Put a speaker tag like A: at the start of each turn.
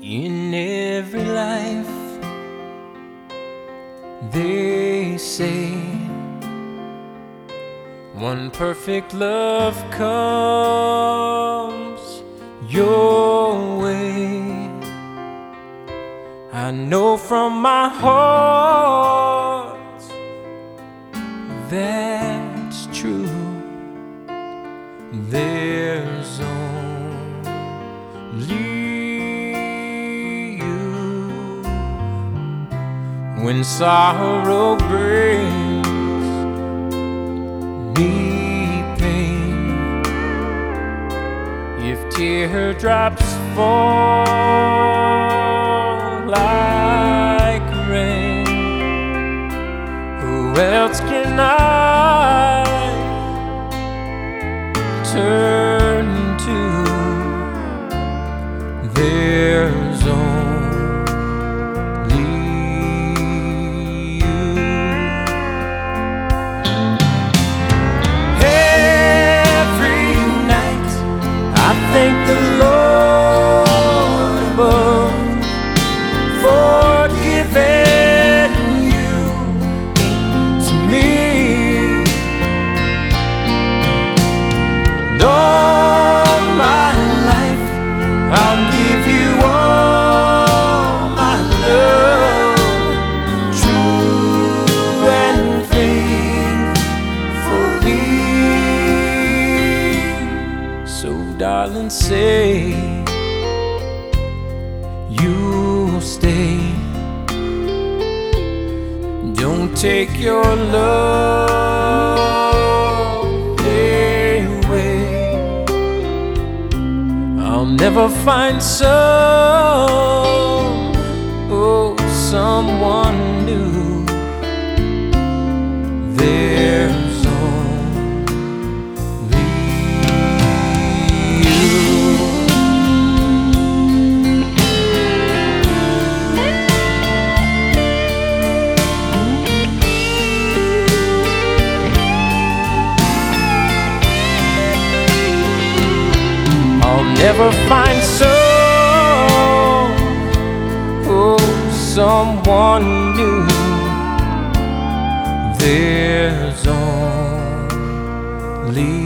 A: In every life, they say, one perfect love comes your way. I know from my heart that's true. There's only you. When sorrow brings me pain, if teardrops fall like rain, who else can I turn to? There's only you. Every night I thank the Lord above for giving you to me. And all my life I'll give you all my love, true and faithfully. So darling, say you'll stay. Don't take your love away. I'll never find someone new. There's only you. I'll never find someone new. There's only